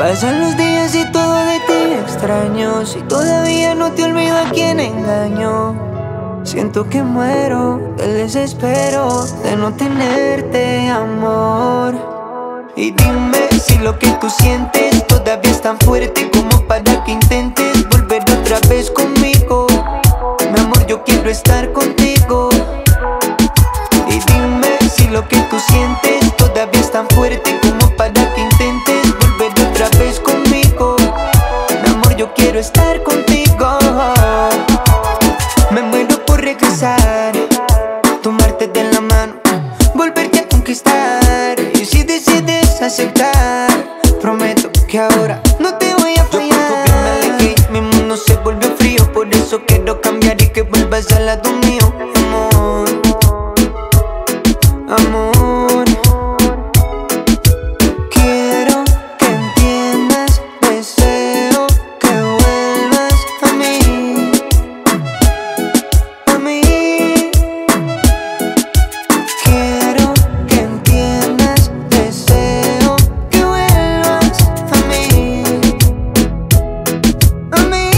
Pasan los días y todo de ti extraño. Si todavía no te olvido a quien engañó. Siento que muero del desespero de no tenerte, amor. Y dime si lo que tú sientes todavía es tan fuerte como para que intentes volver otra vez conmigo. Mi amor, yo quiero estar contigo. Y dime si lo que tú sientes todavía es tan fuerte como para que intentes volver otra vez conmigo. Mi amor, yo quiero estar contigo. Me muero por regresar, tomarte de la mano, volverte a conquistar. Y si decides aceptar, prometo que ahora no te voy a fallar. Yo por tu bien me alejé, mi mundo se volvió frío. Por eso quiero cambiar y que vuelvas al lado mío. Amor, amor, quiero que entiendas, deseo que vuelvas a mí, a mí. Quiero que entiendas, deseo que vuelvas a mí, a mí.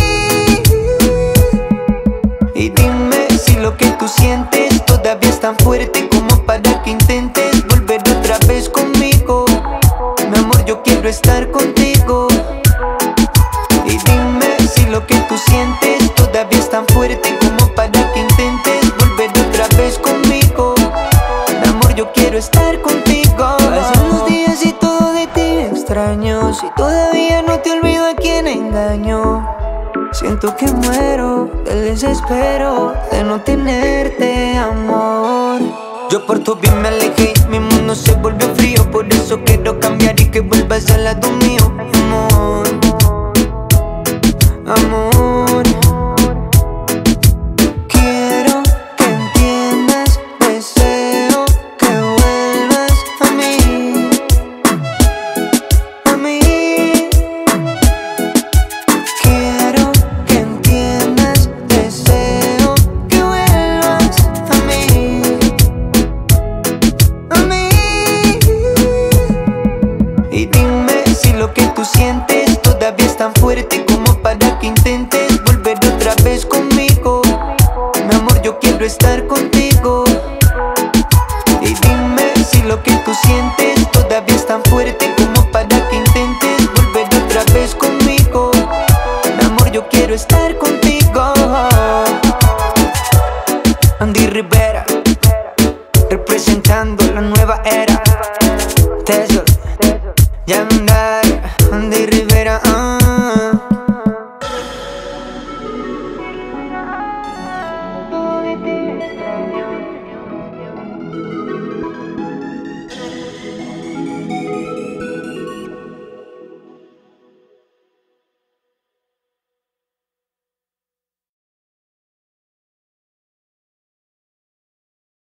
Y dime si lo que tú sientes todavía es tan fuerte como para que intentes volver otra vez conmigo. Mi amor, yo quiero estar contigo. Y dime si lo que tú sientes todavía es tan fuerte como para que intentes volver otra vez conmigo. Mi amor, yo quiero estar contigo. Pasan los días y todo de ti extraño. Si todavía no te olvido a quien engañó. Siento que muero del desespero de no tenerte, amor. Yo por tu bien me alejé, mi mundo se volvió frío. Por eso quiero cambiar y que vuelvas al lado mío. Amor, amor, quiero que entiendas, deseo que vuelvas a mí, a mí. Quiero que entiendas, deseo que vuelvas a mí, a mí. Y dime si lo que tú sientes todavía es tan fuerte como para que intentes volver otra vez conmigo. Mi amor, yo quiero estar contigo. Y dime si lo que tú sientes todavía es tan fuerte como para que intentes volver otra vez conmigo. Mi amor, yo quiero estar contigo. Andy Rivera, representando la nueva era. Tesla, Yandar, Andy Rivera.